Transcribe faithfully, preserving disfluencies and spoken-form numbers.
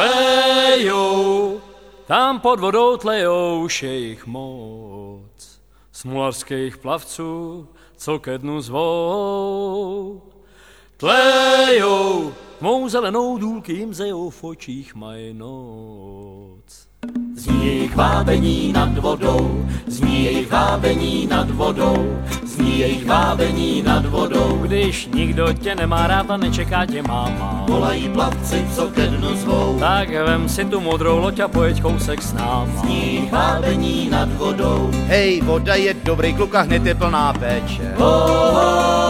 Tlejou, tam pod vodou tlejou šejich moc, smularských plavců, co ke dnu zvou. Tlejou, mou zelenou důlky jim zejou v očích maj noc. Zní jejich vábení nad vodou, zní jejich vábení nad vodou, zní jejich vábení nad vodou. Když nikdo tě nemá rád a nečeká tě máma, volají plavci, co ke dnu zvou. Tak vem si tu modrou loď a pojeď kousek s náma. Zní jejich vábení nad vodou. Hej, voda je dobrý kluk a hned je plná péče. Ho, ho.